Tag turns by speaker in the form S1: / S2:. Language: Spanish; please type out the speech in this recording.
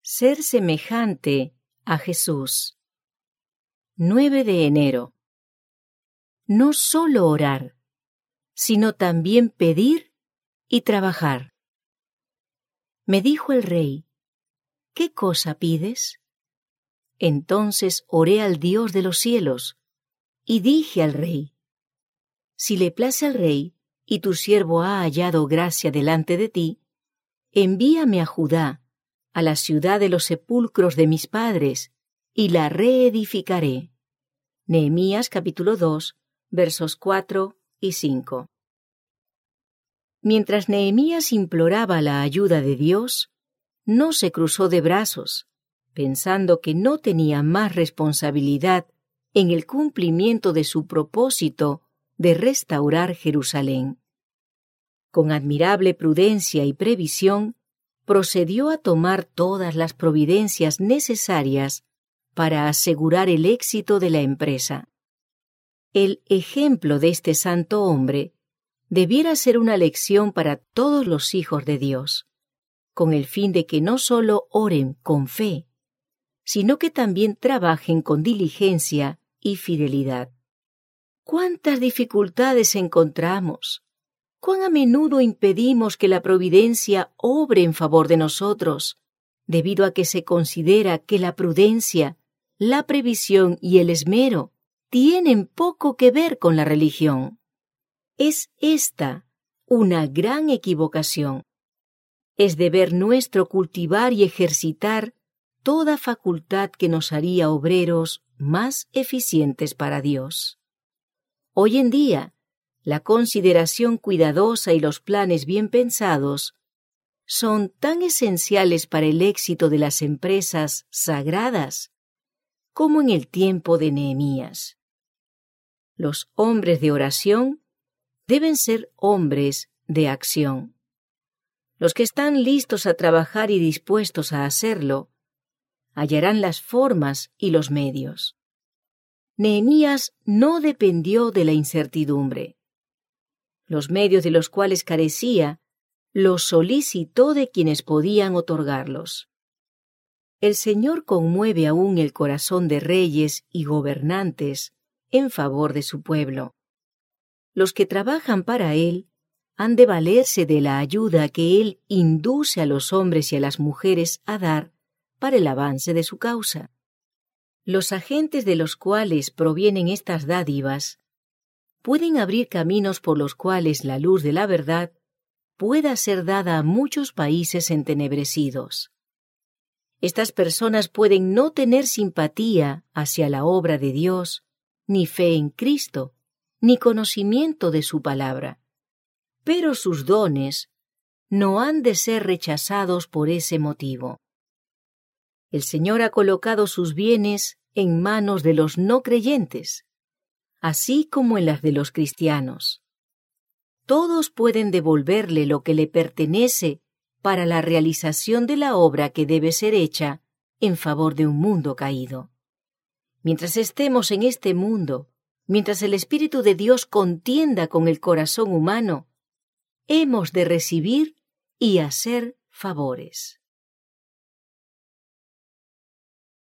S1: Ser semejante a Jesús. 9 de enero. No solo orar, sino también pedir y trabajar. Me dijo el rey, ¿qué cosa pides? Entonces oré al Dios de los cielos y dije al rey, si le place al rey y tu siervo ha hallado gracia delante de ti, envíame a Judá, a la ciudad de los sepulcros de mis padres, y la reedificaré. Nehemías capítulo 2, versos 4 y 5. Mientras Nehemías imploraba la ayuda de Dios, no se cruzó de brazos, pensando que no tenía más responsabilidad en el cumplimiento de su propósito de restaurar Jerusalén. Con admirable prudencia y previsión, procedió a tomar todas las providencias necesarias para asegurar el éxito de la empresa. El ejemplo de este santo hombre debiera ser una lección para todos los hijos de Dios, con el fin de que no solo oren con fe, sino que también trabajen con diligencia y fidelidad. ¿Cuántas dificultades encontramos? ¿Cuán a menudo impedimos que la providencia obre en favor de nosotros, debido a que se considera que la prudencia, la previsión y el esmero tienen poco que ver con la religión? Es esta una gran equivocación. Es deber nuestro cultivar y ejercitar toda facultad que nos haría obreros más eficientes para Dios. Hoy en día, la consideración cuidadosa y los planes bien pensados son tan esenciales para el éxito de las empresas sagradas como en el tiempo de Nehemías. Los hombres de oración deben ser hombres de acción. Los que están listos a trabajar y dispuestos a hacerlo, hallarán las formas y los medios. Nehemías no dependió de la incertidumbre. Los medios de los cuales carecía, los solicitó de quienes podían otorgarlos. El Señor conmueve aún el corazón de reyes y gobernantes en favor de su pueblo. Los que trabajan para Él han de valerse de la ayuda que Él induce a los hombres y a las mujeres a dar para el avance de su causa. Los agentes de los cuales provienen estas dádivas pueden abrir caminos por los cuales la luz de la verdad pueda ser dada a muchos países entenebrecidos. Estas personas pueden no tener simpatía hacia la obra de Dios, ni fe en Cristo, ni conocimiento de su palabra, pero sus dones no han de ser rechazados por ese motivo. El Señor ha colocado sus bienes en manos de los no creyentes, así como en las de los cristianos. Todos pueden devolverle lo que le pertenece para la realización de la obra que debe ser hecha en favor de un mundo caído. Mientras estemos en este mundo, mientras el Espíritu de Dios contienda con el corazón humano, hemos de recibir y hacer favores.